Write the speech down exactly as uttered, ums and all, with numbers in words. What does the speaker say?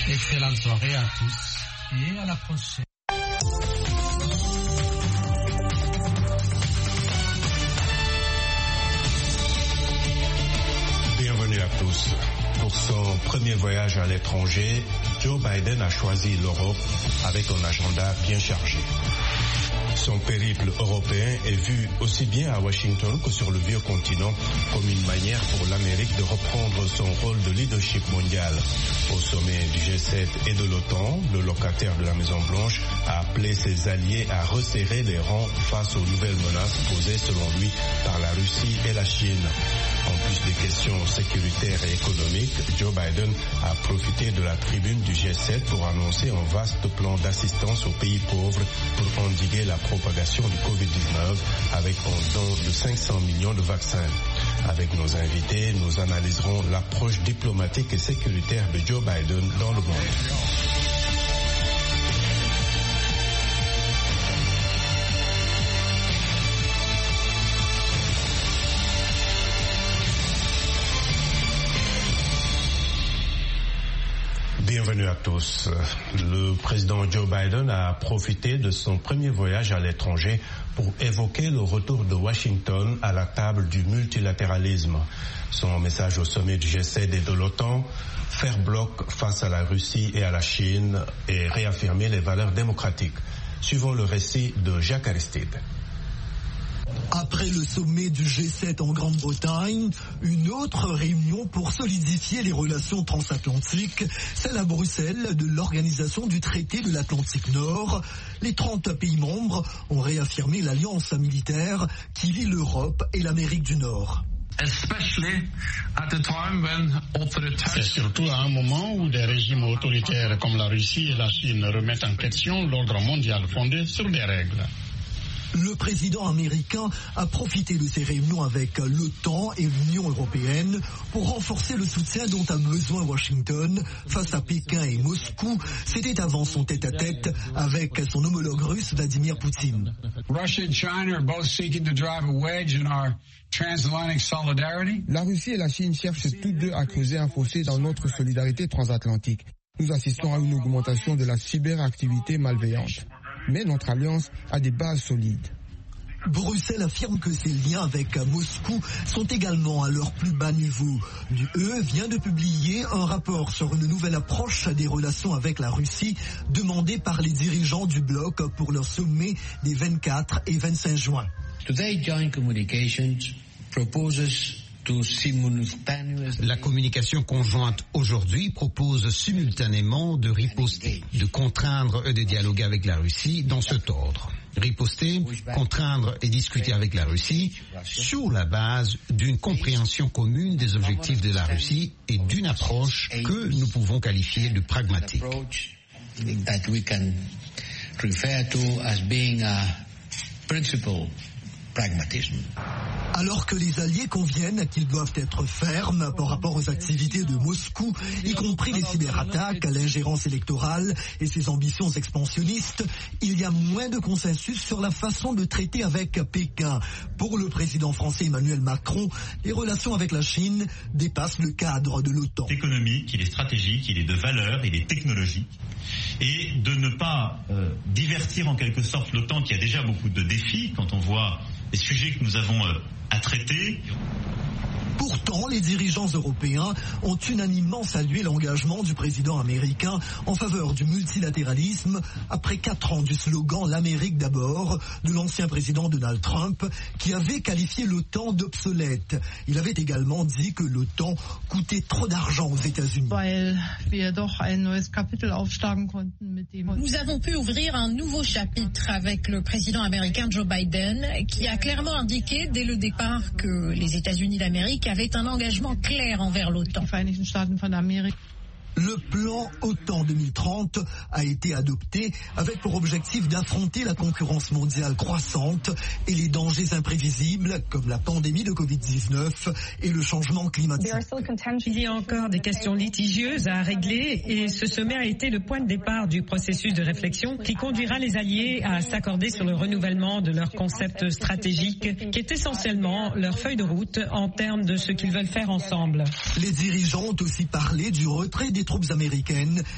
Excellente soirée à tous et à la prochaine. Bienvenue à tous. Pour son premier voyage à l'étranger, Joe Biden a choisi l'Europe avec un agenda bien chargé. Son périple européen est vu aussi bien à Washington que sur le vieux continent comme une manière pour l'Amérique de reprendre son rôle de leadership mondial. Au sommet du G sept et de l'OTAN, le locataire de la Maison-Blanche a appelé ses alliés à resserrer les rangs face aux nouvelles menaces posées selon lui par la Russie et la Chine. En plus des questions sécuritaires et économiques, Joe Biden a profité de la tribune du G sept pour annoncer un vaste plan d'assistance aux pays pauvres pour endiguer la propagation du covid dix-neuf avec un don de cinq cents millions de vaccins. Avec nos invités, nous analyserons l'approche diplomatique et sécuritaire de Joe Biden dans le monde. Bienvenue à tous. Le président Joe Biden a profité de son premier voyage à l'étranger pour évoquer le retour de Washington à la table du multilatéralisme. Son message au sommet du G sept et de l'OTAN, faire bloc face à la Russie et à la Chine et réaffirmer les valeurs démocratiques. Suivons le récit de Jacques Aristide. Après le sommet du G sept en Grande-Bretagne, une autre réunion pour solidifier les relations transatlantiques, celle à Bruxelles de l'Organisation du traité de l'Atlantique Nord. Les trente pays membres ont réaffirmé l'alliance militaire qui lie l'Europe et l'Amérique du Nord. C'est surtout à un moment où des régimes autoritaires comme la Russie et la Chine remettent en question l'ordre mondial fondé sur des règles. Le président américain a profité de ces réunions avec l'OTAN et l'Union européenne pour renforcer le soutien dont a besoin Washington face à Pékin et Moscou. C'était avant son tête-à-tête avec son homologue russe Vladimir Poutine. La Russie et la Chine cherchent tous deux à creuser un fossé dans notre solidarité transatlantique. Nous assistons à une augmentation de la cyberactivité malveillante. Mais notre alliance a des bases solides. Bruxelles affirme que ses liens avec Moscou sont également à leur plus bas niveau. L'U E vient de publier un rapport sur une nouvelle approche des relations avec la Russie demandée par les dirigeants du bloc pour leur sommet des vingt-quatre et vingt-cinq juin. Today, joint communications proposes La communication conjointe aujourd'hui propose simultanément de riposter, de contraindre et de dialoguer avec la Russie dans cet ordre. Riposter, contraindre et discuter avec la Russie sur la base d'une compréhension commune des objectifs de la Russie et d'une approche que nous pouvons qualifier de pragmatique. Alors que les alliés conviennent qu'ils doivent être fermes par rapport aux activités de Moscou, y compris les cyberattaques, l'ingérence électorale et ses ambitions expansionnistes, il y a moins de consensus sur la façon de traiter avec Pékin. Pour le président français Emmanuel Macron, les relations avec la Chine dépassent le cadre de l'OTAN. Il est économique, il est stratégique, il est de valeur, il est technologique. Et de ne pas euh, divertir en quelque sorte l'OTAN qui a déjà beaucoup de défis quand on voit les sujets que nous avons euh, à traiter. Pourtant, les dirigeants européens ont unanimement salué l'engagement du président américain en faveur du multilatéralisme après quatre ans du slogan « L'Amérique d'abord » de l'ancien président Donald Trump qui avait qualifié l'OTAN d'obsolète. Il avait également dit que l'OTAN coûtait trop d'argent aux États-Unis. Nous avons pu ouvrir un nouveau chapitre avec le président américain Joe Biden qui a clairement indiqué dès le départ que les États-Unis d'Amérique avait un engagement clair envers l'OTAN. Le plan OTAN deux mille trente a été adopté avec pour objectif d'affronter la concurrence mondiale croissante et les dangers imprévisibles comme la pandémie de covid dix-neuf et le changement climatique. Il y a encore des questions litigieuses à régler et ce sommet a été le point de départ du processus de réflexion qui conduira les alliés à s'accorder sur le renouvellement de leur concept stratégique qui est essentiellement leur feuille de route en termes de ce qu'ils veulent faire ensemble. Les dirigeants ont aussi parlé du retrait des troupes américaines